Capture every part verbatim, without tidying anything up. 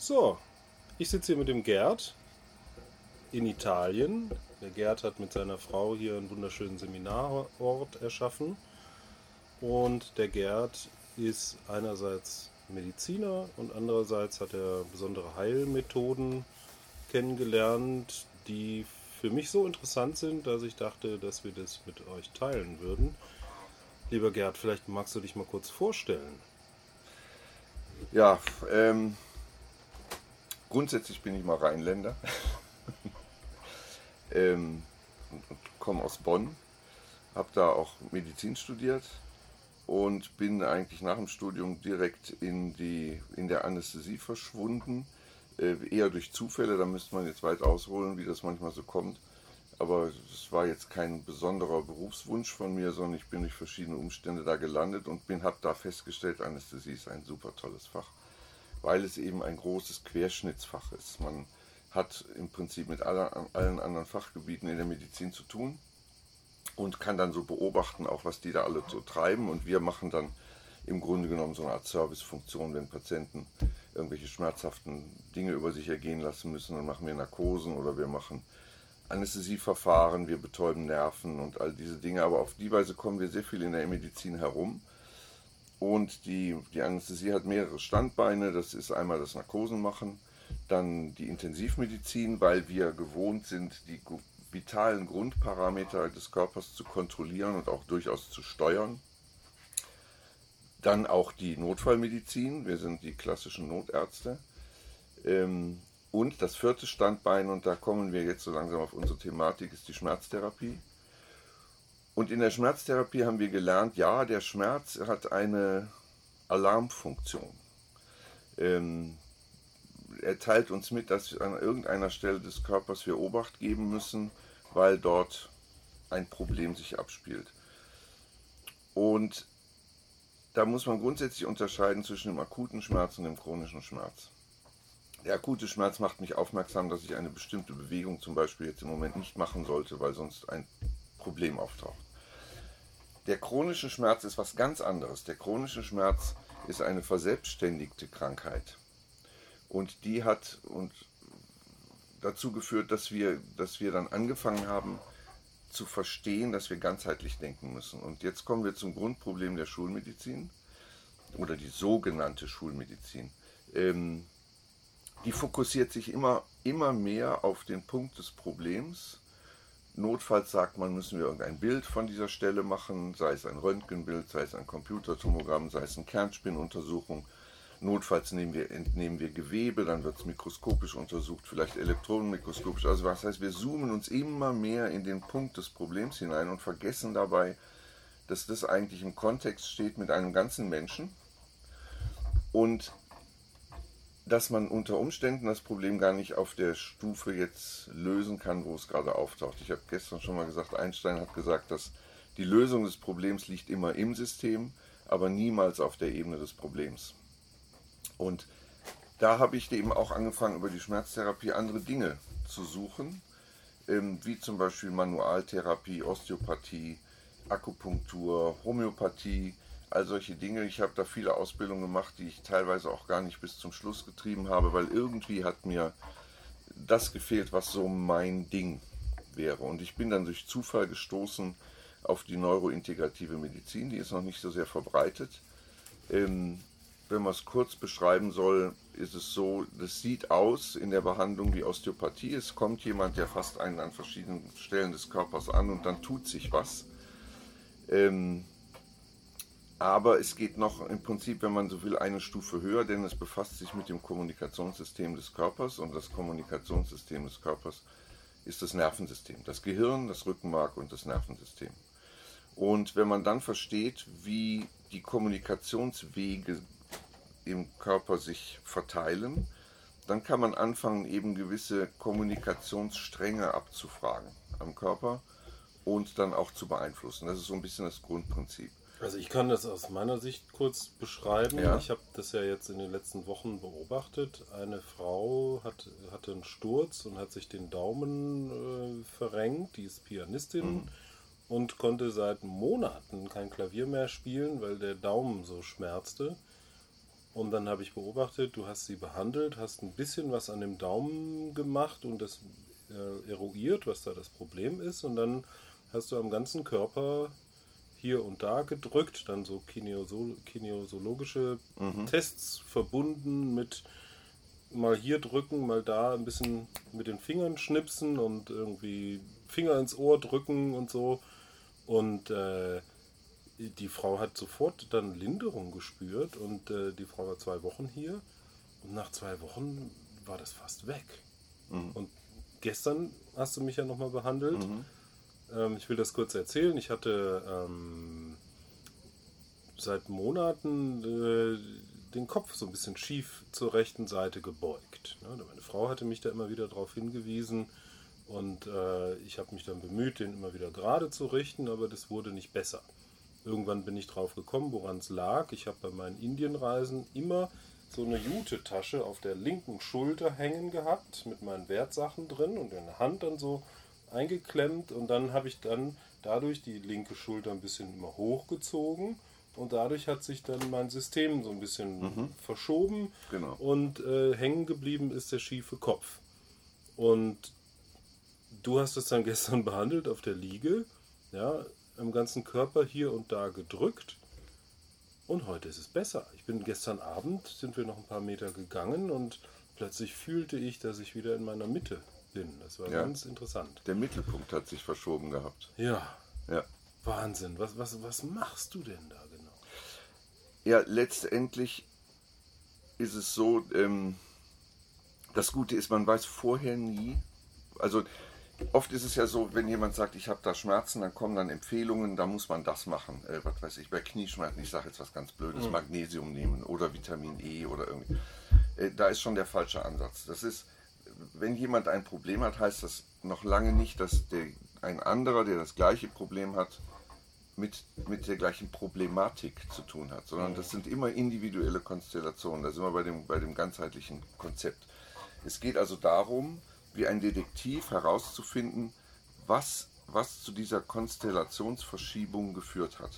So, ich sitze hier mit dem Gerd in Italien. Der Gerd hat mit seiner Frau hier einen wunderschönen Seminarort erschaffen. Und der Gerd ist einerseits Mediziner und andererseits hat er besondere Heilmethoden kennengelernt, die für mich so interessant sind, dass ich dachte, dass wir das mit euch teilen würden. Lieber Gerd, vielleicht magst du dich mal kurz vorstellen. Ja, ähm, grundsätzlich bin ich mal Rheinländer ähm, und, und komme aus Bonn, habe da auch Medizin studiert und bin eigentlich nach dem Studium direkt in, die, in der Anästhesie verschwunden, äh, eher durch Zufälle, da müsste man jetzt weit ausholen, wie das manchmal so kommt. Aber es war jetzt kein besonderer Berufswunsch von mir, sondern ich bin durch verschiedene Umstände da gelandet und bin habe da festgestellt, Anästhesie ist ein super tolles Fach, weil es eben ein großes Querschnittsfach ist. Man hat im Prinzip mit aller, allen anderen Fachgebieten in der Medizin zu tun und kann dann so beobachten, auch was die da alle so treiben. Und wir machen dann im Grunde genommen so eine Art Servicefunktion, wenn Patienten irgendwelche schmerzhaften Dinge über sich ergehen lassen müssen, dann machen wir Narkosen oder wir machen Anästhesieverfahren, wir betäuben Nerven und all diese Dinge. Aber auf die Weise kommen wir sehr viel in der Medizin herum. Und die, die Anästhesie hat mehrere Standbeine. Das ist einmal das Narkosenmachen, dann die Intensivmedizin, weil wir gewohnt sind, die vitalen Grundparameter des Körpers zu kontrollieren und auch durchaus zu steuern. Dann auch die Notfallmedizin, wir sind die klassischen Notärzte. Ähm, und das vierte Standbein, und da kommen wir jetzt so langsam auf unsere Thematik, ist die Schmerztherapie. Und in der Schmerztherapie haben wir gelernt, ja, der Schmerz hat eine Alarmfunktion. Ähm, er teilt uns mit, dass wir an irgendeiner Stelle des Körpers wir Obacht geben müssen, weil dort ein Problem sich abspielt. Und da muss man grundsätzlich unterscheiden zwischen dem akuten Schmerz und dem chronischen Schmerz. Der akute Schmerz macht mich aufmerksam, dass ich eine bestimmte Bewegung zum Beispiel jetzt im Moment nicht machen sollte, weil sonst ein Problem auftaucht. Der chronische Schmerz ist was ganz anderes. Der chronische Schmerz ist eine verselbstständigte Krankheit. Und die hat und dazu geführt, dass wir, dass wir dann angefangen haben zu verstehen, dass wir ganzheitlich denken müssen. Und jetzt kommen wir zum Grundproblem der Schulmedizin oder die sogenannte Schulmedizin. Ähm, die fokussiert sich immer, immer mehr auf den Punkt des Problems. Notfalls sagt man, müssen wir irgendein Bild von dieser Stelle machen, sei es ein Röntgenbild, sei es ein Computertomogramm, sei es eine Kernspinnuntersuchung. Notfalls nehmen wir, entnehmen wir Gewebe, dann wird es mikroskopisch untersucht, vielleicht elektronenmikroskopisch. Also was heißt, wir zoomen uns immer mehr in den Punkt des Problems hinein und vergessen dabei, dass das eigentlich im Kontext steht mit einem ganzen Menschen und dass man unter Umständen das Problem gar nicht auf der Stufe jetzt lösen kann, wo es gerade auftaucht. Ich habe gestern schon mal gesagt, Einstein hat gesagt, dass die Lösung des Problems liegt immer im System, aber niemals auf der Ebene des Problems. Und da habe ich eben auch angefangen, über die Schmerztherapie andere Dinge zu suchen, wie zum Beispiel Manualtherapie, Osteopathie, Akupunktur, Homöopathie, all solche Dinge. Ich habe da viele Ausbildungen gemacht, die ich teilweise auch gar nicht bis zum Schluss getrieben habe, weil irgendwie hat mir das gefehlt, was so mein Ding wäre. Und ich bin dann durch Zufall gestoßen auf die neurointegrative Medizin, die ist noch nicht so sehr verbreitet. Ähm, wenn man es kurz beschreiben soll, ist es so, das sieht aus in der Behandlung wie Osteopathie. Es kommt jemand, der fasst einen an verschiedenen Stellen des Körpers an und dann tut sich was. Ähm, Aber es geht noch im Prinzip, wenn man so will, eine Stufe höher, denn es befasst sich mit dem Kommunikationssystem des Körpers und das Kommunikationssystem des Körpers ist das Nervensystem, das Gehirn, das Rückenmark und das Nervensystem. Und wenn man dann versteht, wie die Kommunikationswege im Körper sich verteilen, dann kann man anfangen, eben gewisse Kommunikationsstränge abzufragen am Körper und dann auch zu beeinflussen. Das ist so ein bisschen das Grundprinzip. Also ich kann das aus meiner Sicht kurz beschreiben. Ja. Ich habe das ja jetzt in den letzten Wochen beobachtet. Eine Frau hat, hatte einen Sturz und hat sich den Daumen äh, verrenkt. Die ist Pianistin mhm. und konnte seit Monaten kein Klavier mehr spielen, weil der Daumen so schmerzte. Und dann habe ich beobachtet, du hast sie behandelt, hast ein bisschen was an dem Daumen gemacht und das äh, eruiert, was da das Problem ist. Und dann hast du am ganzen Körper hier und da gedrückt, dann so kinesiol- kinesiologische Mhm. Tests verbunden mit mal hier drücken, mal da ein bisschen mit den Fingern schnipsen und irgendwie Finger ins Ohr drücken und so. Und äh, die Frau hat sofort dann Linderung gespürt und äh, die Frau war zwei Wochen hier und nach zwei Wochen war das fast weg. Mhm. Und gestern hast du mich ja nochmal behandelt. Mhm. Ähm, ich will das kurz erzählen. Ich hatte ähm, seit Monaten äh, den Kopf so ein bisschen schief zur rechten Seite gebeugt. Ne? Meine Frau hatte mich da immer wieder darauf hingewiesen und äh, ich habe mich dann bemüht, den immer wieder gerade zu richten, aber das wurde nicht besser. Irgendwann bin ich drauf gekommen, woran es lag. Ich habe bei meinen Indienreisen immer so eine Jute-Tasche auf der linken Schulter hängen gehabt mit meinen Wertsachen drin und in der Hand dann so eingeklemmt und dann habe ich dann dadurch die linke Schulter ein bisschen immer hochgezogen und dadurch hat sich dann mein System so ein bisschen Mhm. verschoben Genau. und äh, hängen geblieben ist der schiefe Kopf. Und du hast es dann gestern behandelt auf der Liege, ja, am ganzen Körper hier und da gedrückt und heute ist es besser. Ich bin gestern Abend, sind wir noch ein paar Meter gegangen und plötzlich fühlte ich, dass ich wieder in meiner Mitte bin. Das war Ja. ganz interessant. Der Mittelpunkt hat sich verschoben gehabt. Ja, Ja. Wahnsinn. Was, was, was machst du denn da genau? Ja, letztendlich ist es so, ähm, das Gute ist, man weiß vorher nie, also oft ist es ja so, wenn jemand sagt, ich habe da Schmerzen, dann kommen dann Empfehlungen, da muss man das machen. Äh, was weiß ich, bei Knieschmerzen, ich sage jetzt was ganz Blödes, Mhm. Magnesium nehmen oder Vitamin E oder irgendwie. Äh, da ist schon der falsche Ansatz. Das ist, wenn jemand ein Problem hat, heißt das noch lange nicht, dass der, ein anderer, der das gleiche Problem hat, mit, mit der gleichen Problematik zu tun hat, sondern das sind immer individuelle Konstellationen. Da sind wir bei dem, bei dem ganzheitlichen Konzept. Es geht also darum, wie ein Detektiv herauszufinden, was, was zu dieser Konstellationsverschiebung geführt hat.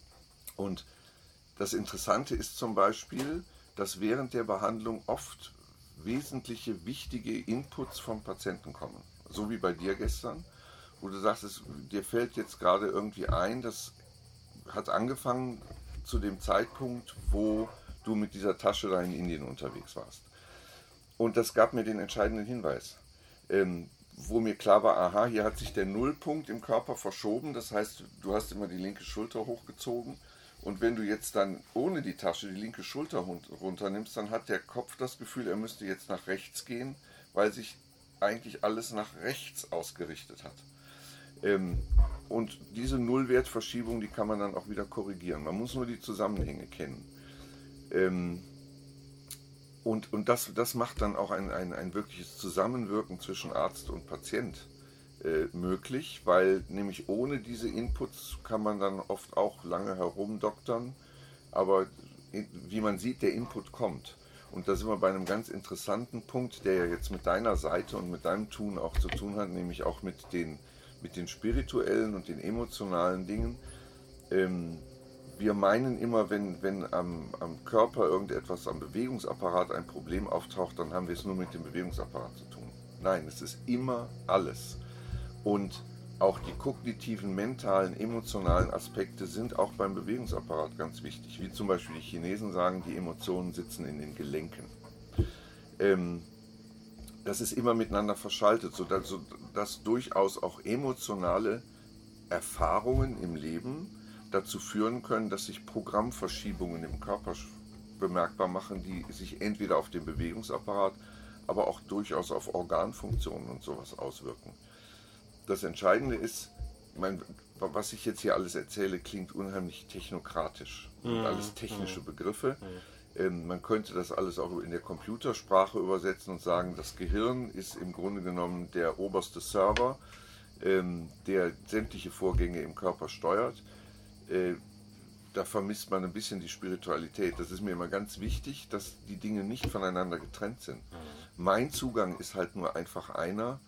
Und das Interessante ist zum Beispiel, dass während der Behandlung oft wesentliche, wichtige Inputs vom Patienten kommen. So wie bei dir gestern, wo du sagst, es, dir fällt jetzt gerade irgendwie ein, das hat angefangen zu dem Zeitpunkt, wo du mit dieser Tasche da in Indien unterwegs warst. Und das gab mir den entscheidenden Hinweis, ähm, wo mir klar war, aha, hier hat sich der Nullpunkt im Körper verschoben, das heißt, du hast immer die linke Schulter hochgezogen und wenn du jetzt dann ohne die Tasche die linke Schulter runternimmst, dann hat der Kopf das Gefühl, er müsste jetzt nach rechts gehen, weil sich eigentlich alles nach rechts ausgerichtet hat. Ähm, und diese Nullwertverschiebung, die kann man dann auch wieder korrigieren. Man muss nur die Zusammenhänge kennen. Ähm, und und das, das macht dann auch ein, ein, ein wirkliches Zusammenwirken zwischen Arzt und Patient äh, möglich, weil nämlich ohne diese Inputs kann man dann oft auch lange herumdoktern, aber in, wie man sieht, der Input kommt. Und da sind wir bei einem ganz interessanten Punkt, der ja jetzt mit deiner Seite und mit deinem Tun auch zu tun hat, nämlich auch mit den, mit den spirituellen und den emotionalen Dingen. Ähm, wir meinen immer, wenn, wenn am, am Körper irgendetwas, am Bewegungsapparat ein Problem auftaucht, dann haben wir es nur mit dem Bewegungsapparat zu tun. Nein, es ist immer alles. Und auch die kognitiven, mentalen, emotionalen Aspekte sind auch beim Bewegungsapparat ganz wichtig. Wie zum Beispiel die Chinesen sagen, die Emotionen sitzen in den Gelenken. Ähm, das ist immer miteinander verschaltet, sodass, sodass durchaus auch emotionale Erfahrungen im Leben dazu führen können, dass sich Programmverschiebungen im Körper bemerkbar machen, die sich entweder auf den Bewegungsapparat, aber auch durchaus auf Organfunktionen und sowas auswirken. Das Entscheidende ist, mein, was ich jetzt hier alles erzähle, klingt unheimlich technokratisch. Das sind alles technische Begriffe. Ähm, man könnte das alles auch in der Computersprache übersetzen und sagen, das Gehirn ist im Grunde genommen der oberste Server, ähm, der sämtliche Vorgänge im Körper steuert. Äh, da vermisst man ein bisschen die Spiritualität. Das ist mir immer ganz wichtig, dass die Dinge nicht voneinander getrennt sind. Mein Zugang ist halt nur einfach einer,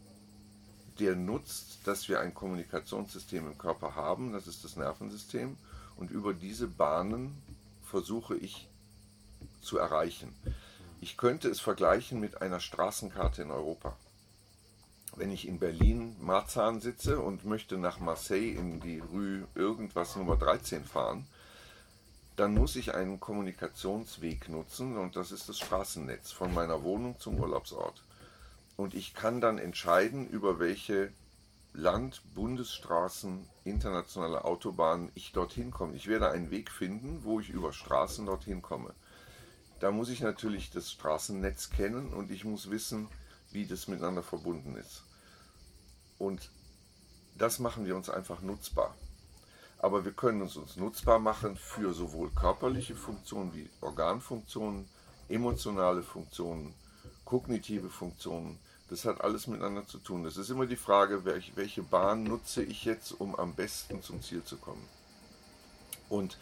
der nutzt, dass wir ein Kommunikationssystem im Körper haben, das ist das Nervensystem, und über diese Bahnen versuche ich zu erreichen. Ich könnte es vergleichen mit einer Straßenkarte in Europa. Wenn ich in Berlin Marzahn sitze und möchte nach Marseille in die Rue irgendwas Nummer dreizehn fahren, dann muss ich einen Kommunikationsweg nutzen und das ist das Straßennetz von meiner Wohnung zum Urlaubsort. Und ich kann dann entscheiden, über welche Land-, Bundesstraßen, internationale Autobahnen ich dorthin komme. Ich werde einen Weg finden, wo ich über Straßen dorthin komme. Da muss ich natürlich das Straßennetz kennen und ich muss wissen, wie das miteinander verbunden ist. Und das machen wir uns einfach nutzbar. Aber wir können uns, uns nutzbar machen für sowohl körperliche Funktionen wie Organfunktionen, emotionale Funktionen, kognitive Funktionen. Das hat alles miteinander zu tun. Das ist immer die Frage, welche, welche Bahn nutze ich jetzt, um am besten zum Ziel zu kommen. Und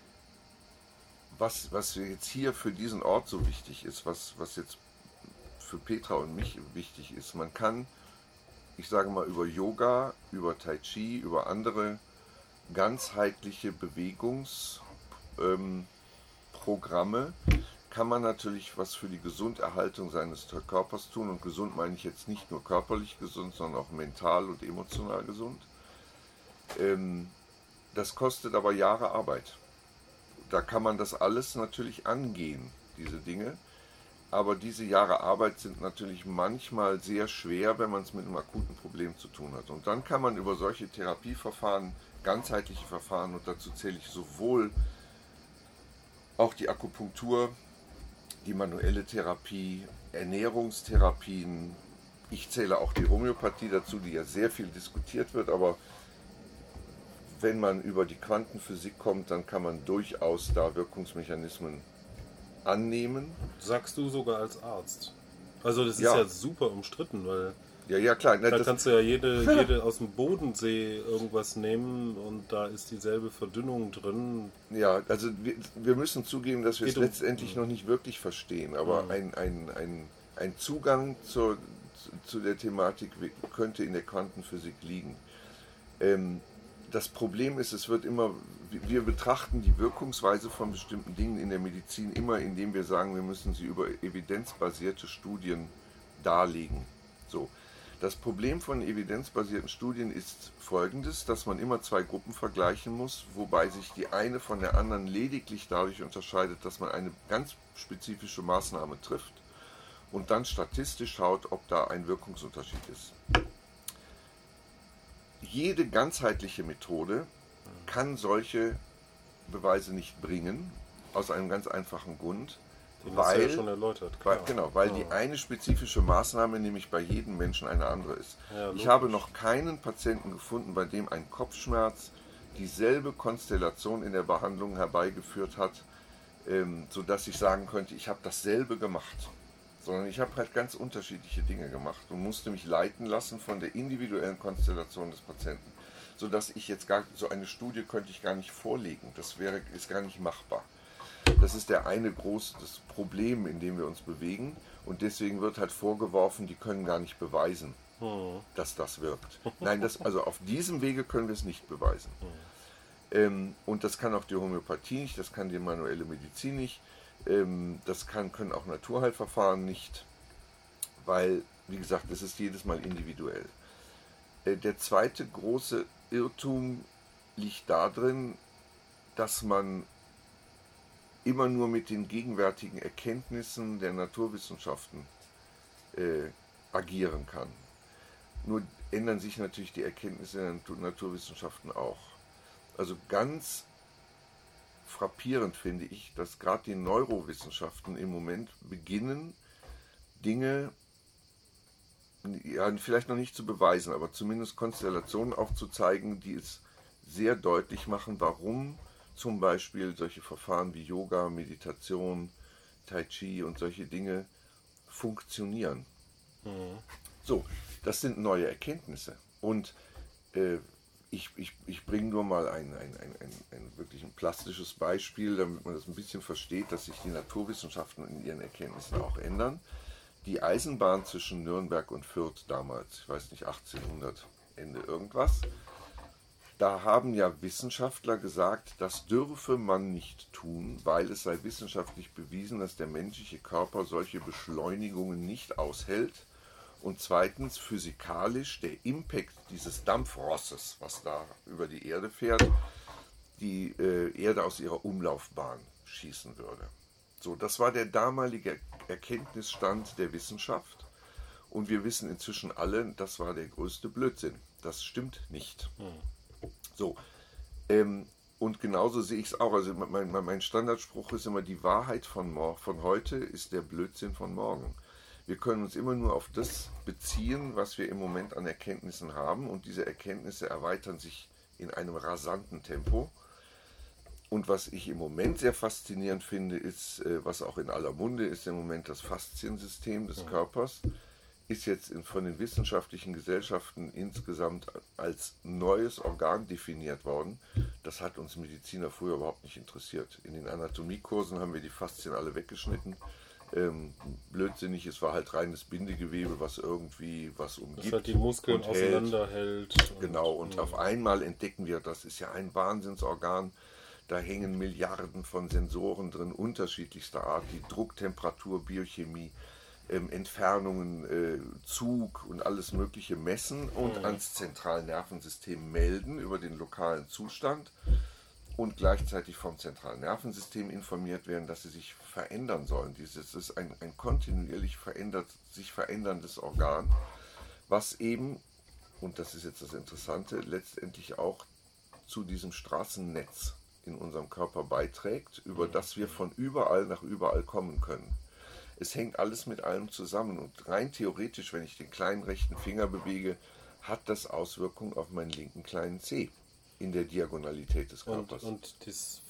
was, was jetzt hier für diesen Ort so wichtig ist, was, was jetzt für Petra und mich wichtig ist, man kann, ich sage mal, über Yoga, über Tai Chi, über andere ganzheitliche Bewegungsprogramme, ähm, kann man natürlich was für die Gesunderhaltung seines Körpers tun. Und gesund meine ich jetzt nicht nur körperlich gesund, sondern auch mental und emotional gesund. Ähm, das kostet aber Jahre Arbeit. Da kann man das alles natürlich angehen, diese Dinge. Aber diese Jahre Arbeit sind natürlich manchmal sehr schwer, wenn man es mit einem akuten Problem zu tun hat. Und dann kann man über solche Therapieverfahren, ganzheitliche Verfahren, und dazu zähle ich sowohl auch die Akupunktur, die manuelle Therapie, Ernährungstherapien, ich zähle auch die Homöopathie dazu, die ja sehr viel diskutiert wird, aber wenn man über die Quantenphysik kommt, dann kann man durchaus da Wirkungsmechanismen annehmen. Sagst du sogar als Arzt. Also das ist Ja. ja super umstritten, weil Ja, ja, klar. Ne, da das, kannst du ja jede, jede aus dem Bodensee irgendwas nehmen und da ist dieselbe Verdünnung drin. ja, also wir, wir müssen zugeben, dass wir es Geht um- letztendlich noch nicht wirklich verstehen, aber Mhm. ein, ein, ein, ein Zugang zur, zu der Thematik könnte in der Quantenphysik liegen. Ähm, das Problem ist, es wird immer, wir betrachten die Wirkungsweise von bestimmten Dingen in der Medizin immer, indem wir sagen, wir müssen sie über evidenzbasierte Studien darlegen. So. Das Problem von evidenzbasierten Studien ist folgendes, dass man immer zwei Gruppen vergleichen muss, wobei sich die eine von der anderen lediglich dadurch unterscheidet, dass man eine ganz spezifische Maßnahme trifft und dann statistisch schaut, ob da ein Wirkungsunterschied ist. Jede ganzheitliche Methode kann solche Beweise nicht bringen, aus einem ganz einfachen Grund, Den hast du ja weil, schon erläutert. weil, Klar. genau, weil Ja. die eine spezifische Maßnahme nämlich bei jedem Menschen eine andere ist. Ja, ich logisch. habe noch keinen Patienten gefunden, bei dem ein Kopfschmerz dieselbe Konstellation in der Behandlung herbeigeführt hat, ähm, sodass ich sagen könnte, ich habe dasselbe gemacht. Sondern ich habe halt ganz unterschiedliche Dinge gemacht und musste mich leiten lassen von der individuellen Konstellation des Patienten. Sodass ich jetzt gar, so eine Studie könnte ich gar nicht vorlegen. Das wäre, ist gar nicht machbar. Das ist der eine große das Problem, in dem wir uns bewegen. Und deswegen wird halt vorgeworfen, die können gar nicht beweisen, Hm. dass das wirkt. Nein, das, also auf diesem Wege können wir es nicht beweisen. Ähm, und das kann auch die Homöopathie nicht, das kann die manuelle Medizin nicht, ähm, das kann, können auch Naturheilverfahren nicht, weil, wie gesagt, das ist jedes Mal individuell. Äh, der zweite große Irrtum liegt darin, dass man immer nur mit den gegenwärtigen Erkenntnissen der Naturwissenschaften äh, agieren kann. Nur ändern sich natürlich die Erkenntnisse der Natur- Naturwissenschaften auch. Also ganz frappierend finde ich, dass gerade die Neurowissenschaften im Moment beginnen, Dinge, ja, vielleicht noch nicht zu beweisen, aber zumindest Konstellationen aufzuzeigen, die es sehr deutlich machen, warum zum Beispiel solche Verfahren wie Yoga, Meditation, Tai Chi und solche Dinge funktionieren. Mhm. So, das sind neue Erkenntnisse. Und äh, ich, ich, ich bringe nur mal ein, ein, ein, ein, ein wirklich ein plastisches Beispiel, damit man das ein bisschen versteht, dass sich die Naturwissenschaften in ihren Erkenntnissen auch ändern. Die Eisenbahn zwischen Nürnberg und Fürth damals, ich weiß nicht, achtzehnhundert, Ende irgendwas, da haben ja Wissenschaftler gesagt, das dürfe man nicht tun, weil es sei wissenschaftlich bewiesen, dass der menschliche Körper solche Beschleunigungen nicht aushält. Und zweitens, physikalisch, der Impact dieses Dampfrosses, was da über die Erde fährt, die äh, Erde aus ihrer Umlaufbahn schießen würde. So, das war der damalige Erkenntnisstand der Wissenschaft. Und wir wissen inzwischen alle, das war der größte Blödsinn. Das stimmt nicht. Hm. So, ähm, und genauso sehe ich es auch. Also mein, mein Standardspruch ist immer, die Wahrheit von, von heute ist der Blödsinn von morgen. Wir können uns immer nur auf das beziehen, was wir im Moment an Erkenntnissen haben. Und diese Erkenntnisse erweitern sich in einem rasanten Tempo. Und was ich im Moment sehr faszinierend finde, ist, was auch in aller Munde ist, im Moment das Fasziensystem des Körpers, ist jetzt von den wissenschaftlichen Gesellschaften insgesamt als neues Organ definiert worden. Das hat uns Mediziner früher überhaupt nicht interessiert. In den Anatomiekursen haben wir die Faszien alle weggeschnitten. Ähm, blödsinnig, es war halt reines Bindegewebe, was irgendwie was umgibt. Das halt die Muskeln auseinanderhält. Genau, und mh. auf einmal entdecken wir, das ist ja ein Wahnsinnsorgan. Da hängen Milliarden von Sensoren drin, unterschiedlichster Art, die Druck, Temperatur, Biochemie, ähm, Entfernungen, äh, Zug und alles Mögliche messen und mhm. ans Zentralnervensystem melden über den lokalen Zustand und gleichzeitig vom Zentralnervensystem informiert werden, dass sie sich verändern sollen. Dieses ist ein, ein kontinuierlich verändert, sich veränderndes Organ, was eben, und das ist jetzt das Interessante, letztendlich auch zu diesem Straßennetz in unserem Körper beiträgt, über das wir von überall nach überall kommen können. Es hängt alles mit allem zusammen und rein theoretisch, wenn ich den kleinen rechten Finger bewege, hat das Auswirkungen auf meinen linken kleinen Zeh in der Diagonalität des Körpers. Und, und das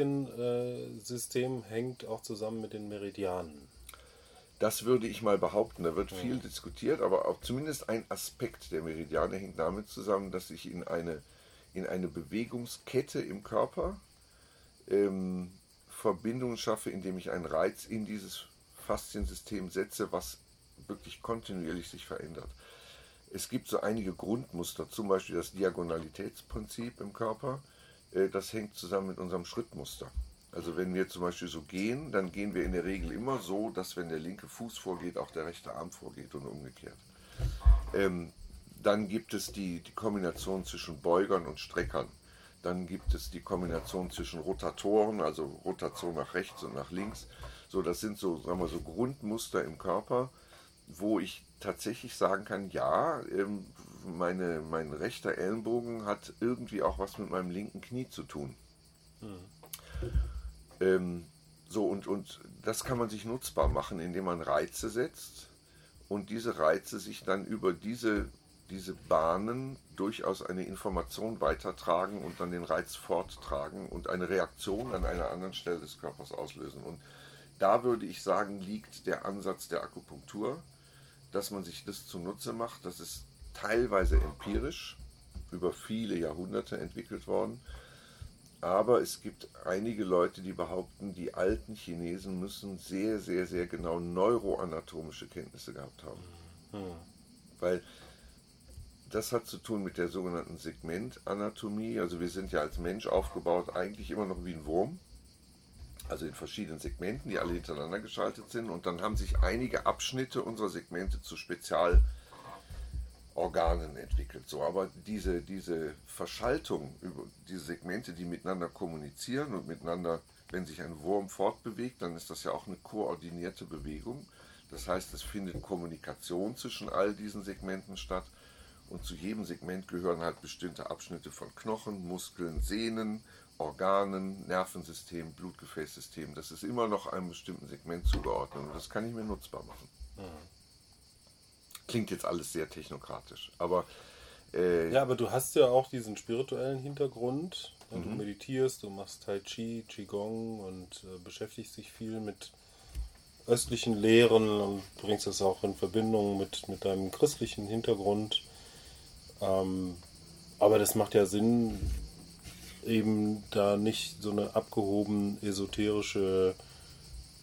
Fasziensystem hängt auch zusammen mit den Meridianen. Das würde ich mal behaupten. Da wird viel ja. diskutiert, aber auch zumindest ein Aspekt der Meridiane hängt damit zusammen, dass ich in eine, in eine Bewegungskette im Körper ähm, Verbindungen schaffe, indem ich einen Reiz in dieses Fasziensystem setze, was wirklich kontinuierlich sich verändert. Es gibt so einige Grundmuster, zum Beispiel das Diagonalitätsprinzip im Körper, äh, das hängt zusammen mit unserem Schrittmuster. Also wenn wir zum Beispiel so gehen, dann gehen wir in der Regel immer so, dass wenn der linke Fuß vorgeht, auch der rechte Arm vorgeht und umgekehrt. Ähm, dann gibt es die, die Kombination zwischen Beugern und Streckern. Dann gibt es die Kombination zwischen Rotatoren, also Rotation nach rechts und nach links. So, das sind so, sagen wir, so Grundmuster im Körper, wo ich tatsächlich sagen kann, ja, meine, mein rechter Ellenbogen hat irgendwie auch was mit meinem linken Knie zu tun. Mhm. Ähm, so, und, und das kann man sich nutzbar machen, indem man Reize setzt und diese Reize sich dann über diese, diese Bahnen durchaus eine Information weitertragen und dann den Reiz forttragen und eine Reaktion an einer anderen Stelle des Körpers auslösen. Und da würde ich sagen, liegt der Ansatz der Akupunktur, dass man sich das zunutze macht. Das ist teilweise empirisch über viele Jahrhunderte entwickelt worden. Aber es gibt einige Leute, die behaupten, die alten Chinesen müssen sehr, sehr, sehr genau neuroanatomische Kenntnisse gehabt haben. Mhm. Weil das hat zu tun mit der sogenannten Segmentanatomie. Also wir sind ja als Mensch aufgebaut eigentlich immer noch wie ein Wurm. Also in verschiedenen Segmenten, die alle hintereinander geschaltet sind. Und dann haben sich einige Abschnitte unserer Segmente zu Spezialorganen entwickelt. So, aber diese, diese Verschaltung über diese Segmente, die miteinander kommunizieren und miteinander, wenn sich ein Wurm fortbewegt, dann ist das ja auch eine koordinierte Bewegung. Das heißt, es findet Kommunikation zwischen all diesen Segmenten statt. Und zu jedem Segment gehören halt bestimmte Abschnitte von Knochen, Muskeln, Sehnen, Organen, Nervensystem, Blutgefäßsystem. Das ist immer noch einem bestimmten Segment zugeordnet und das kann ich mir nutzbar machen. Mhm. Klingt jetzt alles sehr technokratisch, aber... Äh, ja, aber du hast ja auch diesen spirituellen Hintergrund. Mhm. Du meditierst, du machst Tai Chi, Qigong und äh, beschäftigst dich viel mit östlichen Lehren und bringst das auch in Verbindung mit, mit deinem christlichen Hintergrund. Ähm, aber das macht ja Sinn, eben da nicht so eine abgehoben esoterische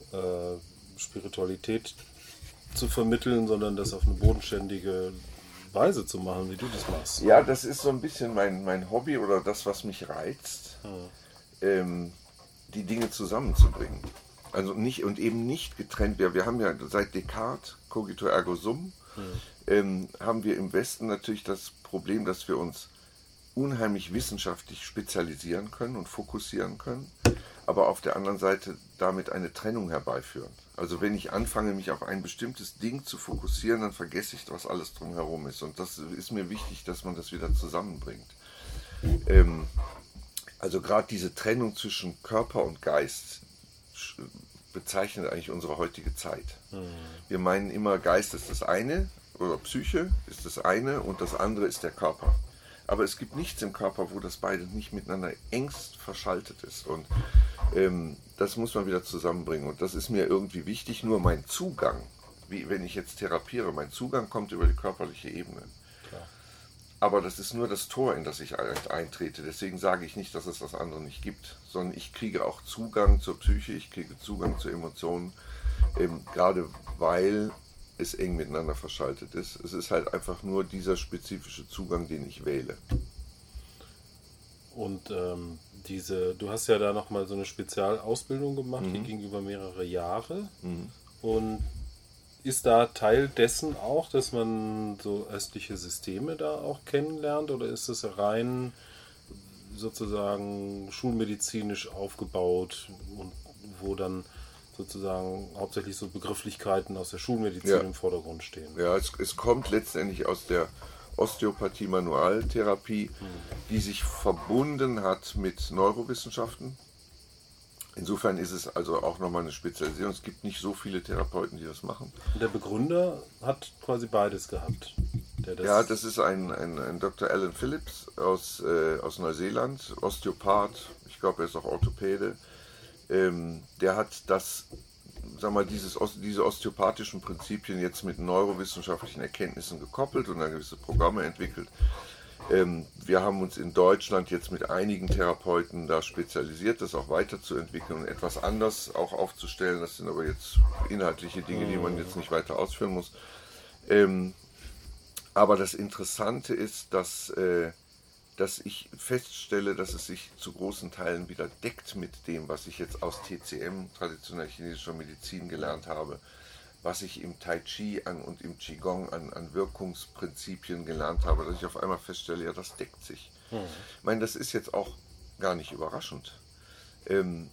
äh, Spiritualität zu vermitteln, sondern das auf eine bodenständige und Weise zu machen, wie du das machst. Ja, das ist so ein bisschen mein, mein Hobby oder das, was mich reizt, Hm. ähm, die Dinge zusammenzubringen. Also nicht und eben nicht getrennt. Wir, wir haben ja seit Descartes, cogito ergo sum, hm. ähm, haben wir im Westen natürlich das Problem, dass wir uns unheimlich wissenschaftlich spezialisieren können und fokussieren können, aber auf der anderen Seite damit eine Trennung herbeiführen. Also wenn ich anfange, mich auf ein bestimmtes Ding zu fokussieren, dann vergesse ich, was alles drumherum ist. Und das ist mir wichtig, dass man das wieder zusammenbringt. Ähm, also gerade diese Trennung zwischen Körper und Geist bezeichnet eigentlich unsere heutige Zeit. Mhm. Wir meinen immer, Geist ist das eine oder Psyche ist das eine und das andere ist der Körper. Aber es gibt nichts im Körper, wo das beide nicht miteinander engst verschaltet ist. Und ähm, das muss man wieder zusammenbringen. Und das ist mir irgendwie wichtig. Nur mein Zugang, wie wenn ich jetzt therapiere, mein Zugang kommt über die körperliche Ebene. Klar. Aber das ist nur das Tor, in das ich eintrete. Deswegen sage ich nicht, dass es das andere nicht gibt, sondern ich kriege auch Zugang zur Psyche, ich kriege Zugang zu Emotionen, ähm, gerade weil es eng miteinander verschaltet ist. Es ist halt einfach nur dieser spezifische Zugang, den ich wähle. Und ähm, diese, du hast ja da nochmal so eine Spezialausbildung gemacht, mhm. die ging über mehrere Jahre. Mhm. Und ist da Teil dessen auch, dass man so östliche Systeme da auch kennenlernt? Oder ist es rein sozusagen schulmedizinisch aufgebaut und wo dann sozusagen hauptsächlich so Begrifflichkeiten aus der Schulmedizin ja. im Vordergrund stehen? Ja, es, es kommt letztendlich aus der Osteopathie-Manualtherapie, hm. die sich verbunden hat mit Neurowissenschaften. Insofern ist es also auch nochmal eine Spezialisierung. Es gibt nicht so viele Therapeuten, die das machen. Und der Begründer hat quasi beides gehabt. Der das ja, das ist ein, ein, ein Doktor Alan Phillips aus, äh, aus Neuseeland, Osteopath, ich glaube er ist auch Orthopäde. Ähm, der hat das, sag mal, dieses, diese osteopathischen Prinzipien jetzt mit neurowissenschaftlichen Erkenntnissen gekoppelt und dann gewisse Programme entwickelt. Ähm, wir haben uns in Deutschland jetzt mit einigen Therapeuten da spezialisiert, das auch weiterzuentwickeln und etwas anders auch aufzustellen. Das sind aber jetzt inhaltliche Dinge, die man jetzt nicht weiter ausführen muss. Ähm, aber das Interessante ist, dass, äh, dass ich feststelle, dass es sich zu großen Teilen wieder deckt mit dem, was ich jetzt aus T C M, traditioneller chinesischer Medizin, gelernt habe, was ich im Tai Chi an und im Qigong an, an Wirkungsprinzipien gelernt habe, dass ich auf einmal feststelle, ja, das deckt sich. Hm. Ich meine, das ist jetzt auch gar nicht überraschend. Ähm,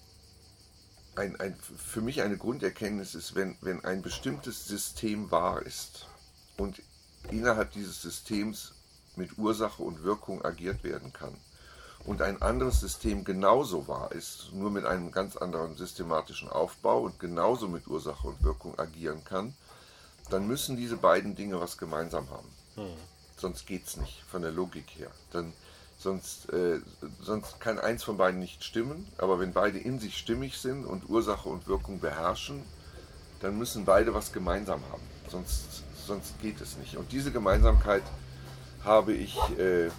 ein, ein, für mich eine Grunderkenntnis ist, wenn, wenn ein bestimmtes System wahr ist und innerhalb dieses Systems mit Ursache und Wirkung agiert werden kann und ein anderes System genauso wahr ist, nur mit einem ganz anderen systematischen Aufbau und genauso mit Ursache und Wirkung agieren kann, dann müssen diese beiden Dinge was gemeinsam haben. Hm. Sonst geht es nicht, von der Logik her. Dann, sonst, äh, sonst kann eins von beiden nicht stimmen, aber wenn beide in sich stimmig sind und Ursache und Wirkung beherrschen, dann müssen beide was gemeinsam haben. Sonst, sonst geht es nicht. Und diese Gemeinsamkeit habe ich äh,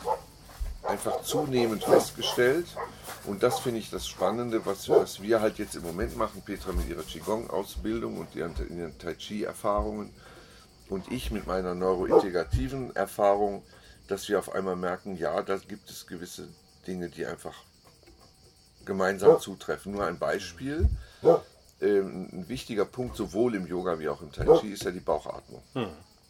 einfach zunehmend festgestellt und das finde ich das Spannende, was, was wir halt jetzt im Moment machen, Petra mit ihrer Qigong-Ausbildung und ihren, ihren Tai Chi-Erfahrungen und ich mit meiner neurointegrativen Erfahrung, dass wir auf einmal merken, ja, da gibt es gewisse Dinge, die einfach gemeinsam zutreffen. Nur ein Beispiel, ähm, ein wichtiger Punkt sowohl im Yoga wie auch im Tai Chi ist ja die Bauchatmung. Hm.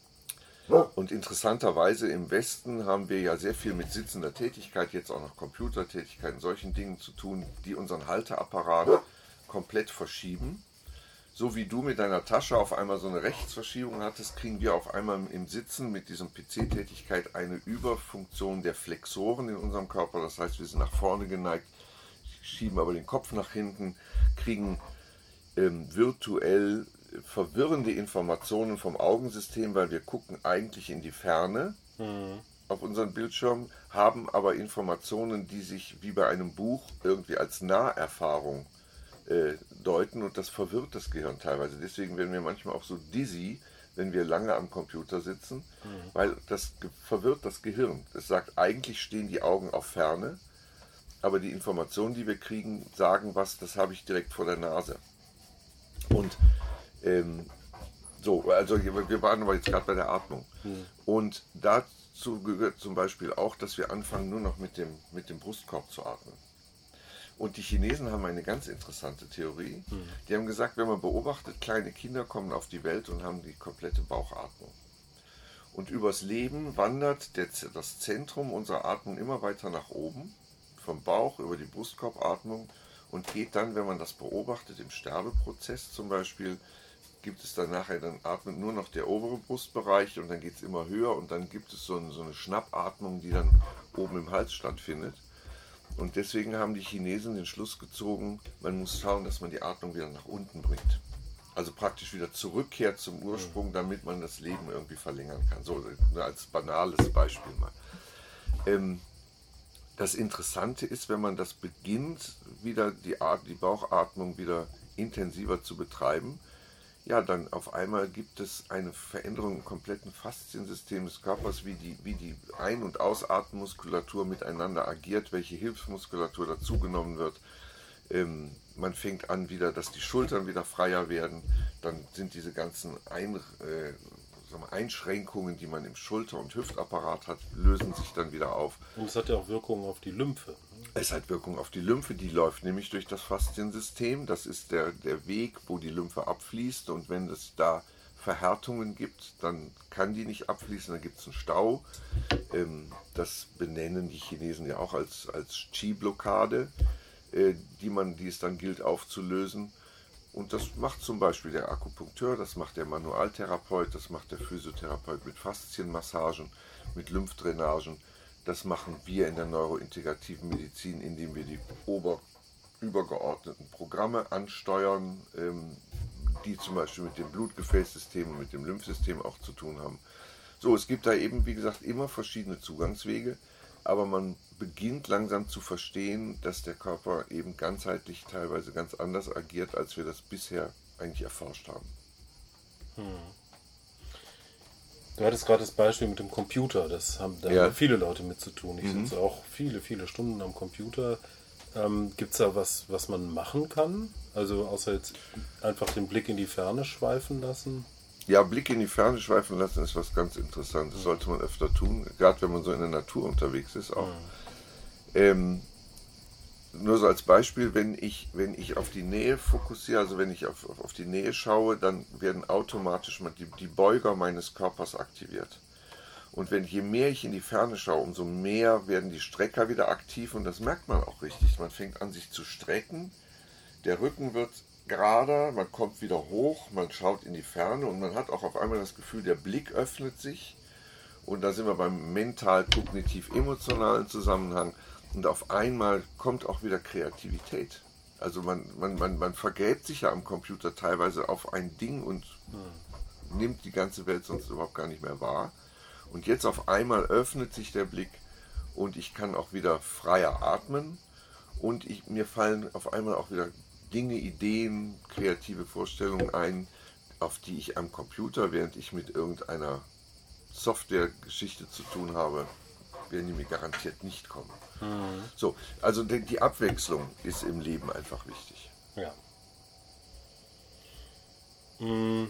Und interessanterweise im Westen haben wir ja sehr viel mit sitzender Tätigkeit, jetzt auch noch Computertätigkeiten, solchen Dingen zu tun, die unseren Halteapparat komplett verschieben. So wie du mit deiner Tasche auf einmal so eine Rechtsverschiebung hattest, kriegen wir auf einmal im Sitzen mit diesem P C-Tätigkeit eine Überfunktion der Flexoren in unserem Körper. Das heißt, wir sind nach vorne geneigt, schieben aber den Kopf nach hinten, kriegen ähm, virtuell verwirrende Informationen vom Augensystem, weil wir gucken eigentlich in die Ferne mhm. auf unseren Bildschirm, haben aber Informationen, die sich wie bei einem Buch irgendwie als Naherfahrung äh, deuten und das verwirrt das Gehirn teilweise. Deswegen werden wir manchmal auch so dizzy, wenn wir lange am Computer sitzen, mhm. weil das verwirrt das Gehirn. Das sagt, eigentlich stehen die Augen auf Ferne, aber die Informationen, die wir kriegen, sagen was, das habe ich direkt vor der Nase. Und Ähm, So, also wir waren aber jetzt gerade bei der Atmung. Mhm. Und dazu gehört zum Beispiel auch, dass wir anfangen, nur noch mit dem, mit dem Brustkorb zu atmen. Und die Chinesen haben eine ganz interessante Theorie. Mhm. Die haben gesagt, wenn man beobachtet, kleine Kinder kommen auf die Welt und haben die komplette Bauchatmung. Und übers Leben wandert der, das Zentrum unserer Atmung immer weiter nach oben, vom Bauch über die Brustkorbatmung und geht dann, wenn man das beobachtet, im Sterbeprozess zum Beispiel, gibt es dann nachher, dann atmet nur noch der obere Brustbereich und dann geht es immer höher und dann gibt es so eine, so eine Schnappatmung, die dann oben im Hals stattfindet. Und deswegen haben die Chinesen den Schluss gezogen, man muss schauen, dass man die Atmung wieder nach unten bringt. Also praktisch wieder zurückkehrt zum Ursprung, damit man das Leben irgendwie verlängern kann. So als banales Beispiel mal. Ähm, das Interessante ist, wenn man das beginnt, wieder die, At- die Bauchatmung wieder intensiver zu betreiben, ja, dann auf einmal gibt es eine Veränderung im kompletten Fasziensystem des Körpers, wie die, wie die Ein- und Ausatmenmuskulatur miteinander agiert, welche Hilfsmuskulatur dazugenommen wird. Ähm, man fängt an wieder, dass die Schultern wieder freier werden. Dann sind diese ganzen Ein, äh, sagen wir, Einschränkungen, die man im Schulter- und Hüftapparat hat, lösen sich dann wieder auf. Und es hat ja auch Wirkung auf die Lymphe. Es hat Wirkung auf die Lymphe, die läuft nämlich durch das Fasziensystem. Das ist der, der Weg, wo die Lymphe abfließt. Und wenn es da Verhärtungen gibt, dann kann die nicht abfließen, dann gibt es einen Stau. Ähm, das benennen die Chinesen ja auch als, als Qi-Blockade, äh, die, man, die es dann gilt aufzulösen. Und das macht zum Beispiel der Akupunkteur, das macht der Manualtherapeut, das macht der Physiotherapeut mit Faszienmassagen, mit Lymphdrainagen. Das machen wir in der neurointegrativen Medizin, indem wir die ober, übergeordneten Programme ansteuern, ähm, die zum Beispiel mit dem Blutgefäßsystem und mit dem Lymphsystem auch zu tun haben. So, es gibt da eben, wie gesagt, immer verschiedene Zugangswege, aber man beginnt langsam zu verstehen, dass der Körper eben ganzheitlich teilweise ganz anders agiert, als wir das bisher eigentlich erforscht haben. Hm. Du hattest gerade das Beispiel mit dem Computer, das haben da Ja. viele Leute mit zu tun. Ich Mhm. sitze auch viele, viele Stunden am Computer. Ähm, Gibt es da was, was man machen kann? Also außer jetzt einfach den Blick in die Ferne schweifen lassen? Ja, Blick in die Ferne schweifen lassen ist was ganz Interessantes. Das sollte man öfter tun, gerade wenn man so in der Natur unterwegs ist auch. Mhm. Ähm, nur so als Beispiel, wenn ich, wenn ich auf die Nähe fokussiere, also wenn ich auf, auf die Nähe schaue, dann werden automatisch mal die, die Beuger meines Körpers aktiviert. Und wenn je mehr ich in die Ferne schaue, umso mehr werden die Strecker wieder aktiv und das merkt man auch richtig. Man fängt an, sich zu strecken, der Rücken wird gerader, man kommt wieder hoch, man schaut in die Ferne und man hat auch auf einmal das Gefühl, der Blick öffnet sich. Und da sind wir beim mental-kognitiv-emotionalen Zusammenhang. Und auf einmal kommt auch wieder Kreativität. Also man, man, man, man vergräbt sich ja am Computer teilweise auf ein Ding und hm. nimmt die ganze Welt sonst überhaupt gar nicht mehr wahr. Und jetzt auf einmal öffnet sich der Blick und ich kann auch wieder freier atmen. Und ich, mir fallen auf einmal auch wieder Dinge, Ideen, kreative Vorstellungen ein, auf die ich am Computer, während ich mit irgendeiner Software-Geschichte zu tun habe, werden die mir garantiert nicht kommen. Mhm. So, also die, die Abwechslung ist im Leben einfach wichtig. Ja. Mhm.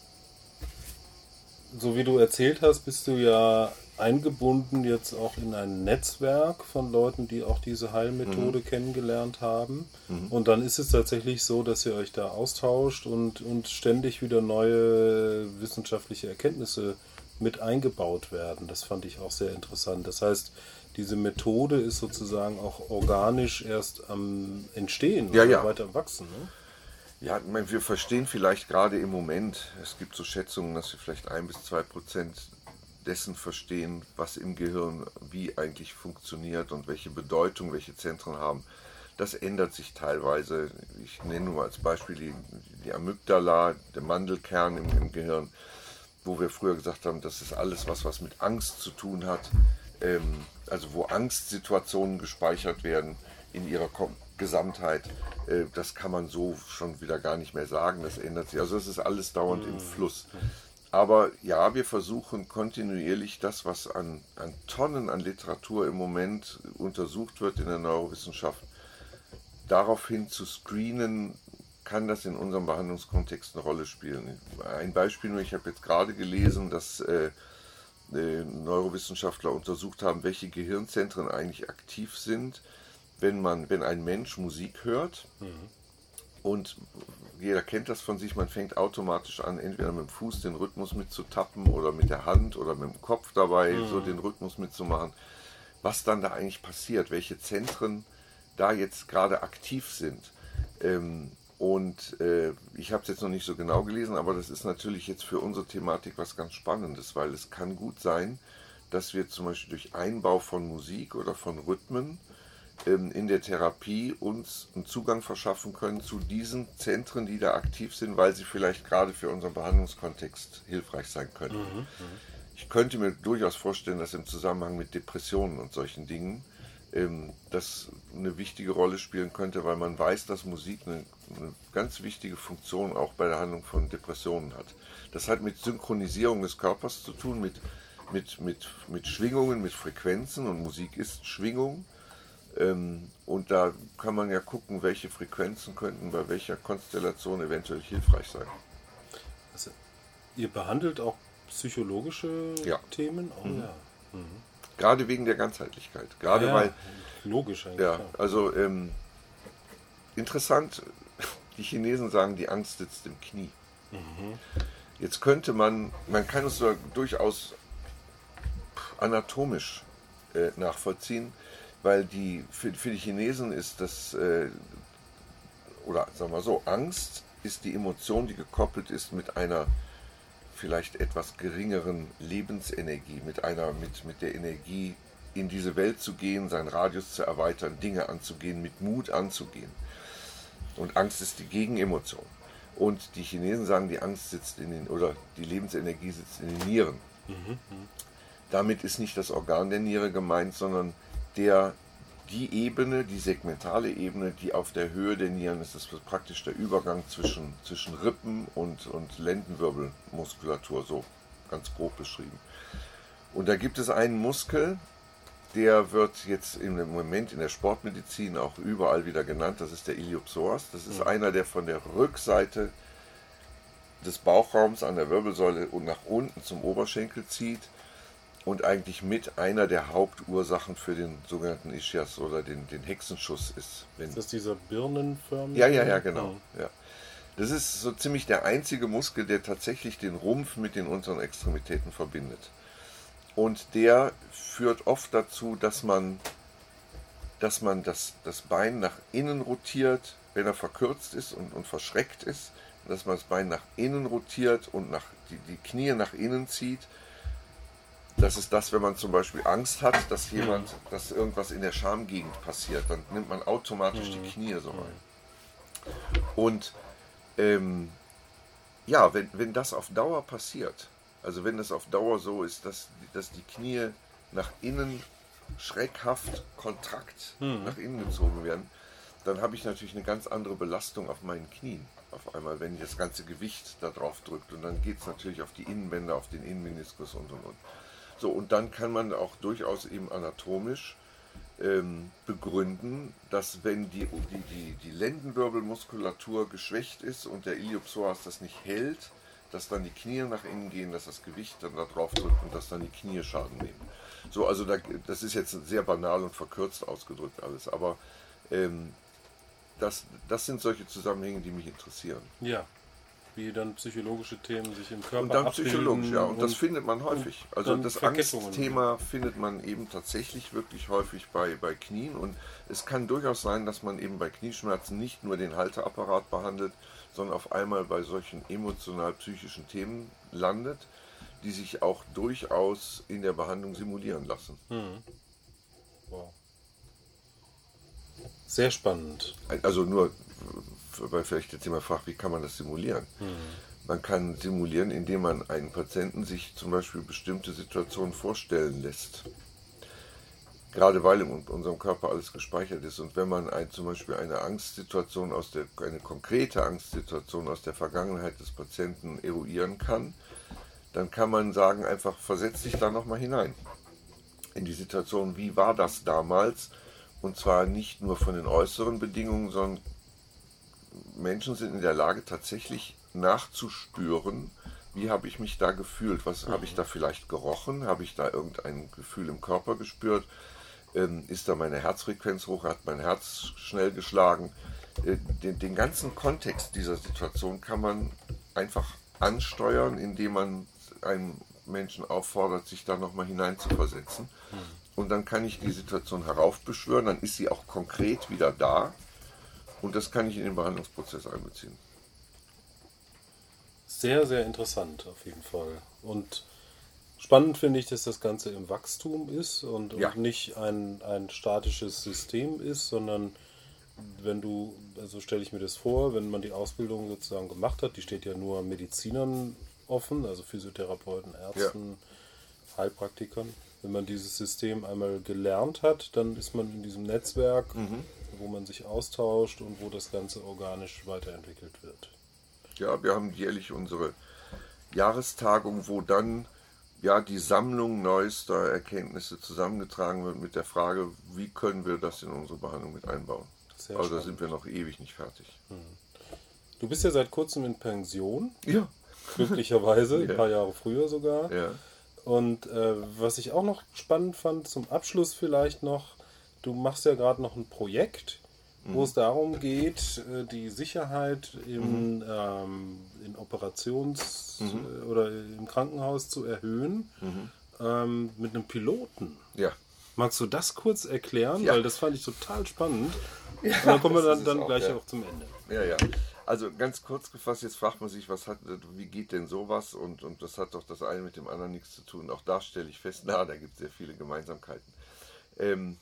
So wie du erzählt hast, bist du ja eingebunden jetzt auch in ein Netzwerk von Leuten, die auch diese Heilmethode mhm. kennengelernt haben. Mhm. Und dann ist es tatsächlich so, dass ihr euch da austauscht und, und ständig wieder neue wissenschaftliche Erkenntnisse mit eingebaut werden. Das fand ich auch sehr interessant. Das heißt, diese Methode ist sozusagen auch organisch erst am Entstehen ja, oder ja. weiter am Wachsen. Ne? Ja, ich meine, wir verstehen vielleicht gerade im Moment, es gibt so Schätzungen, dass wir vielleicht ein bis zwei Prozent dessen verstehen, was im Gehirn wie eigentlich funktioniert und welche Bedeutung welche Zentren haben. Das ändert sich teilweise. Ich nenne nur als Beispiel die, die Amygdala, der Mandelkern im, im Gehirn, wo wir früher gesagt haben, das ist alles, was, was mit Angst zu tun hat. Ähm, also wo Angstsituationen gespeichert werden in ihrer Kom- Gesamtheit. Äh, das kann man so schon wieder gar nicht mehr sagen. Das ändert sich. Also es ist alles dauernd im Fluss. Aber ja, wir versuchen kontinuierlich das, was an, an Tonnen an Literatur im Moment untersucht wird in der Neurowissenschaft, daraufhin zu screenen, kann das in unserem Behandlungskontext eine Rolle spielen. Ein Beispiel nur, ich habe jetzt gerade gelesen, dass äh, äh, Neurowissenschaftler untersucht haben, welche Gehirnzentren eigentlich aktiv sind, wenn man, wenn ein Mensch Musik hört. Mhm. Und jeder kennt das von sich, man fängt automatisch an, entweder mit dem Fuß den Rhythmus mitzutappen oder mit der Hand oder mit dem Kopf dabei mhm. so den Rhythmus mitzumachen. Was dann da eigentlich passiert, welche Zentren da jetzt gerade aktiv sind. Ähm, und äh, ich habe es jetzt noch nicht so genau gelesen, aber das ist natürlich jetzt für unsere Thematik was ganz Spannendes, weil es kann gut sein, dass wir zum Beispiel durch Einbau von Musik oder von Rhythmen ähm, in der Therapie uns einen Zugang verschaffen können zu diesen Zentren, die da aktiv sind, weil sie vielleicht gerade für unseren Behandlungskontext hilfreich sein können. Mhm, mh. Ich könnte mir durchaus vorstellen, dass im Zusammenhang mit Depressionen und solchen Dingen ähm, das eine wichtige Rolle spielen könnte, weil man weiß, dass Musik eine, eine ganz wichtige Funktion auch bei der Behandlung von Depressionen hat. Das hat mit Synchronisierung des Körpers zu tun, mit, mit, mit, mit Schwingungen, mit Frequenzen, und Musik ist Schwingung. Ähm, und da kann man ja gucken, welche Frequenzen könnten bei welcher Konstellation eventuell hilfreich sein. Also, ihr behandelt auch psychologische ja. Themen? Oh, mhm. ja. Mhm. Gerade wegen der Ganzheitlichkeit. Gerade ja, weil. Logisch eigentlich. Ja, also ähm, interessant, die Chinesen sagen, die Angst sitzt im Knie. Mhm. Jetzt könnte man, man kann es so durchaus anatomisch äh, nachvollziehen, weil die für, für die Chinesen ist das, äh, oder sagen wir so, Angst ist die Emotion, die gekoppelt ist mit einer vielleicht etwas geringeren Lebensenergie, mit einer, mit, mit der Energie, in diese Welt zu gehen, seinen Radius zu erweitern, Dinge anzugehen, mit Mut anzugehen. Und Angst ist die Gegenemotion. Und die Chinesen sagen, die Angst sitzt in den, oder die Lebensenergie sitzt in den Nieren. Mhm. Damit ist nicht das Organ der Niere gemeint, sondern der, die Ebene, die segmentale Ebene, die auf der Höhe der Nieren ist. Das ist praktisch der Übergang zwischen, zwischen Rippen und, und Lendenwirbelmuskulatur, so ganz grob beschrieben. Und da gibt es einen Muskel, der wird jetzt im Moment in der Sportmedizin auch überall wieder genannt, das ist der Iliopsoas. Das ist mhm. einer, der von der Rückseite des Bauchraums an der Wirbelsäule und nach unten zum Oberschenkel zieht und eigentlich mit einer der Hauptursachen für den sogenannten Ischias oder den, den Hexenschuss ist. Wenn ist das dieser birnenförmige? Ja, ja, ja, genau. Mhm. Ja. Das ist so ziemlich der einzige Muskel, der tatsächlich den Rumpf mit den unteren Extremitäten verbindet. Und der führt oft dazu, dass man, dass man das, das Bein nach innen rotiert, wenn er verkürzt ist und, und verschreckt ist, dass man das Bein nach innen rotiert und nach, die, die Knie nach innen zieht. Das ist das, wenn man zum Beispiel Angst hat, dass jemand, dass irgendwas in der Schamgegend passiert, dann nimmt man automatisch die Knie so rein. Und ähm, ja, wenn, wenn das auf Dauer passiert, also wenn das auf Dauer so ist, dass, dass die Knie nach innen schreckhaft kontrakt mhm. nach innen gezogen werden, dann habe ich natürlich eine ganz andere Belastung auf meinen Knien. Auf einmal, wenn das ganze Gewicht da drauf drückt. Und dann geht es natürlich auf die Innenbänder, auf den Innenmeniskus und und und. So, und dann kann man auch durchaus eben anatomisch ähm, begründen, dass wenn die, die, die, die Lendenwirbelmuskulatur geschwächt ist und der Iliopsoas das nicht hält, dass dann die Knie nach innen gehen, dass das Gewicht dann da drauf drückt und dass dann die Knie Schaden nehmen. So, also da, das ist jetzt sehr banal und verkürzt ausgedrückt alles, aber ähm, das, das sind solche Zusammenhänge, die mich interessieren. Ja, wie dann psychologische Themen sich im Körper Und dann abbilden psychologisch, ja, und, und das findet man häufig. Also das Verkettungen. Angstthema findet man eben tatsächlich wirklich häufig bei, bei Knien, und es kann durchaus sein, dass man eben bei Knieschmerzen nicht nur den Halteapparat behandelt, sondern auf einmal bei solchen emotional-psychischen Themen landet, die sich auch durchaus in der Behandlung simulieren lassen. Hm. Wow. Sehr spannend. Also nur, weil vielleicht jetzt jemand fragt, wie kann man das simulieren? Hm. Man kann simulieren, indem man einen Patienten sich zum Beispiel bestimmte Situationen vorstellen lässt. Gerade weil in unserem Körper alles gespeichert ist. Und wenn man ein, zum Beispiel eine Angstsituation aus der, eine konkrete Angstsituation aus der Vergangenheit des Patienten eruieren kann, dann kann man sagen, einfach versetz dich da nochmal hinein. In die Situation, wie war das damals? Und zwar nicht nur von den äußeren Bedingungen, sondern Menschen sind in der Lage, tatsächlich nachzuspüren, wie habe ich mich da gefühlt, was habe ich da vielleicht gerochen, habe ich da irgendein Gefühl im Körper gespürt, ähm, ist da meine Herzfrequenz hoch, hat mein Herz schnell geschlagen. Äh, den, den ganzen Kontext dieser Situation kann man einfach ansteuern, indem man einen Menschen auffordert, sich da nochmal hineinzuversetzen. Und dann kann ich die Situation heraufbeschwören, dann ist sie auch konkret wieder da und das kann ich in den Behandlungsprozess einbeziehen. Sehr, sehr interessant auf jeden Fall. Und spannend finde ich, dass das Ganze im Wachstum ist und, Ja. und nicht ein, ein statisches System ist, sondern wenn du, also stelle ich mir das vor, wenn man die Ausbildung sozusagen gemacht hat, die steht ja nur Medizinern offen, also Physiotherapeuten, Ärzten, Heilpraktikern. Wenn man dieses System einmal gelernt hat, dann ist man in diesem Netzwerk, Mhm. wo man sich austauscht und wo das Ganze organisch weiterentwickelt wird. Ja, wir haben jährlich unsere Jahrestagung, wo dann ja die Sammlung neuester Erkenntnisse zusammengetragen wird mit der Frage, wie können wir das in unsere Behandlung mit einbauen. Sehr Aber da spannend. sind wir noch ewig nicht fertig. Du bist ja seit kurzem in Pension, Ja. glücklicherweise, ein Ja. paar Jahre früher sogar. Ja. Und äh, was ich auch noch spannend fand, zum Abschluss vielleicht noch, du machst ja gerade noch ein Projekt, wo Mhm. es darum geht, äh, die Sicherheit im, mhm. ähm, in Operations- Mhm. äh, oder im Krankenhaus zu erhöhen, Mhm. ähm, mit einem Piloten. Ja. Magst du das kurz erklären? Ja. Weil das fand ich total spannend. Und dann kommen wir das dann, ist dann es auch, gleich ja. auch zum Ende. Ja, ja. Also ganz kurz gefasst, jetzt fragt man sich, was hat, wie geht denn sowas? Und, und das hat doch das eine mit dem anderen nichts zu tun. Auch da stelle ich fest, na, da gibt es sehr viele Gemeinsamkeiten. Ähm,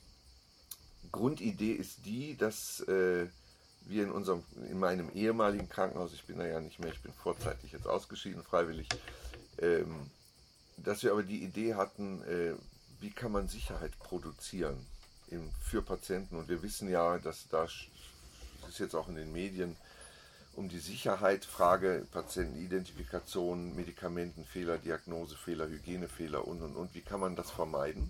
Grundidee ist die, dass äh, wir in unserem, in meinem ehemaligen Krankenhaus, ich bin da ja nicht mehr, ich bin vorzeitig jetzt ausgeschieden, freiwillig, ähm, dass wir aber die Idee hatten, äh, wie kann man Sicherheit produzieren im, für Patienten. Und wir wissen ja, dass da, das ist jetzt auch in den Medien, um die Sicherheit, Frage Patientenidentifikation, Medikamentenfehler, Diagnosefehler, Hygienefehler und und und, wie kann man das vermeiden?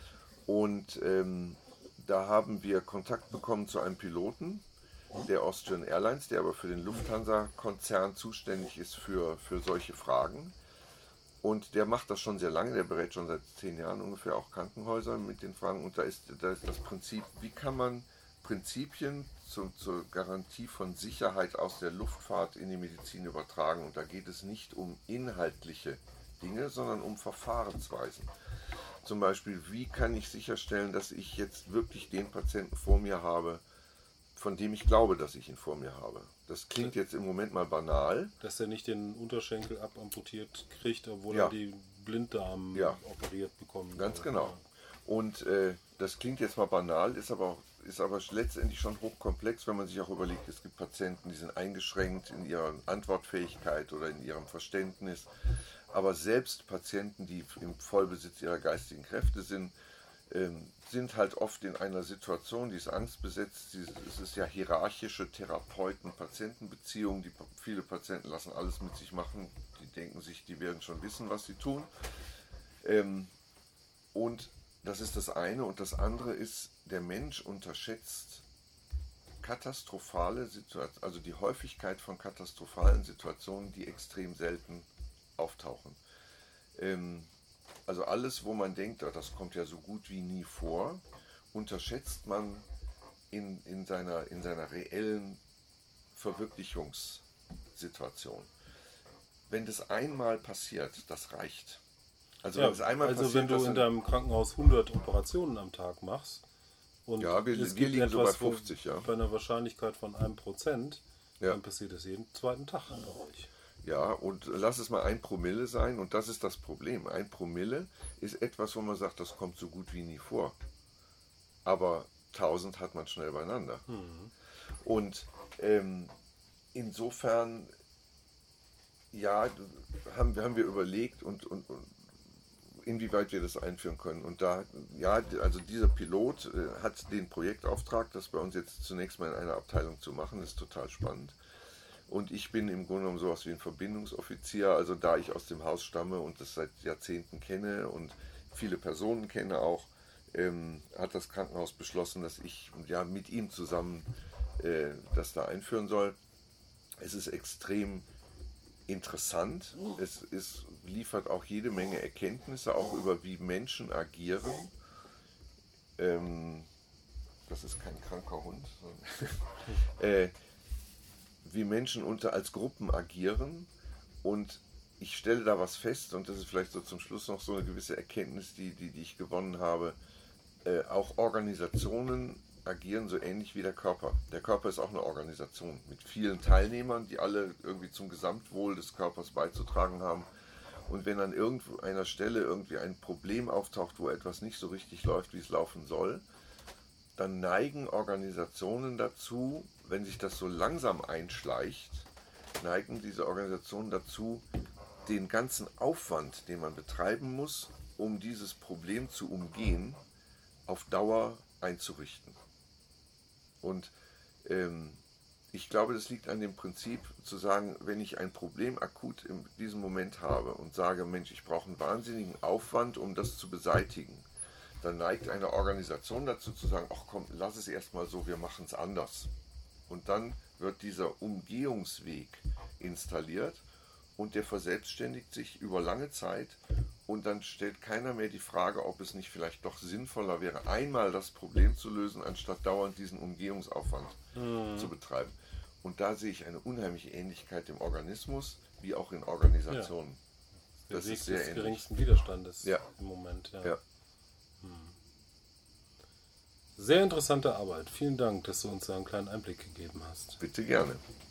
Und ähm, da haben wir Kontakt bekommen zu einem Piloten der Austrian Airlines, der aber für den Lufthansa-Konzern zuständig ist für, für solche Fragen. Und der macht das schon sehr lange, der berät schon seit zehn Jahren ungefähr auch Krankenhäuser mit den Fragen. Und da ist, da ist das Prinzip, wie kann man Prinzipien zu, zur Garantie von Sicherheit aus der Luftfahrt in die Medizin übertragen. Und da geht es nicht um inhaltliche Dinge, sondern um Verfahrensweisen. Zum Beispiel, wie kann ich sicherstellen, dass ich jetzt wirklich den Patienten vor mir habe, von dem ich glaube, dass ich ihn vor mir habe. Das klingt jetzt im Moment mal banal. Dass er nicht den Unterschenkel abamputiert kriegt, obwohl Ja. er die Blinddarm Ja. operiert bekommen Ganz soll. genau. Und äh, das klingt jetzt mal banal, ist aber, auch, ist aber letztendlich schon hochkomplex, wenn man sich auch überlegt, es gibt Patienten, die sind eingeschränkt in ihrer Antwortfähigkeit oder in ihrem Verständnis. Aber selbst Patienten, die im Vollbesitz ihrer geistigen Kräfte sind, ähm, sind halt oft in einer Situation, die ist angstbesetzt. Die, es ist ja hierarchische Therapeuten-Patienten-Beziehung. Die, viele Patienten lassen alles mit sich machen. Die denken sich, die werden schon wissen, was sie tun. Ähm, und das ist das eine. Und das andere ist, der Mensch unterschätzt katastrophale Situationen, also die Häufigkeit von katastrophalen Situationen, die extrem selten auftauchen. Ähm, also alles, wo man denkt, das kommt ja so gut wie nie vor, unterschätzt man in, in, seiner, in seiner reellen Verwirklichungssituation. Wenn das einmal passiert, das reicht. Also, Ja, wenn, es einmal also passiert, wenn du dass in ein- deinem Krankenhaus hundert Operationen am Tag machst und Ja, wir- es wir gibt liegen so bei etwas, wo- fünfzig, ja. bei einer Wahrscheinlichkeit von einem Prozent, Ja. dann passiert das jeden zweiten Tag bei euch. Ja, und lass es mal ein Promille sein, und das ist das Problem. Ein Promille ist etwas, wo man sagt, das kommt so gut wie nie vor. Aber tausend hat man schnell beieinander. Und ähm, insofern, ja, haben, haben wir überlegt, und, und, und inwieweit wir das einführen können. Und da, ja, also dieser Pilot äh, hat den Projektauftrag, das bei uns jetzt zunächst mal in einer Abteilung zu machen, das ist total spannend. Und ich bin im Grunde genommen sowas wie ein Verbindungsoffizier, also da ich aus dem Haus stamme und das seit Jahrzehnten kenne und viele Personen kenne auch, ähm, hat das Krankenhaus beschlossen, dass ich ja mit ihm zusammen äh, das da einführen soll. Es ist extrem interessant. Es ist, liefert auch jede Menge Erkenntnisse, auch über wie Menschen agieren. Ähm, das ist kein kranker Hund. äh, wie Menschen unter als Gruppen agieren. Und ich stelle da was fest, und das ist vielleicht so zum Schluss noch so eine gewisse Erkenntnis, die, die, die ich gewonnen habe. Äh, auch Organisationen agieren so ähnlich wie der Körper. Der Körper ist auch eine Organisation mit vielen Teilnehmern, die alle irgendwie zum Gesamtwohl des Körpers beizutragen haben. Und wenn an irgendeiner Stelle irgendwie ein Problem auftaucht, wo etwas nicht so richtig läuft, wie es laufen soll, dann neigen Organisationen dazu, wenn sich das so langsam einschleicht, neigen diese Organisationen dazu, den ganzen Aufwand, den man betreiben muss, um dieses Problem zu umgehen, auf Dauer einzurichten. Und ähm, ich glaube, das liegt an dem Prinzip zu sagen, wenn ich ein Problem akut in diesem Moment habe und sage, Mensch, ich brauche einen wahnsinnigen Aufwand, um das zu beseitigen, dann neigt eine Organisation dazu zu sagen, ach komm, lass es erstmal so, wir machen es anders. Und dann wird dieser Umgehungsweg installiert und der verselbstständigt sich über lange Zeit und dann stellt keiner mehr die Frage, ob es nicht vielleicht doch sinnvoller wäre, einmal das Problem zu lösen, anstatt dauernd diesen Umgehungsaufwand mhm. zu betreiben. Und da sehe ich eine unheimliche Ähnlichkeit im Organismus wie auch in Organisationen. Ja. Der das Weg ist sehr des ähnlich. geringsten Widerstandes ja. im Moment. Ja. Ja. Hm. Sehr interessante Arbeit. Vielen Dank, dass du uns da einen kleinen Einblick gegeben hast. Bitte gerne.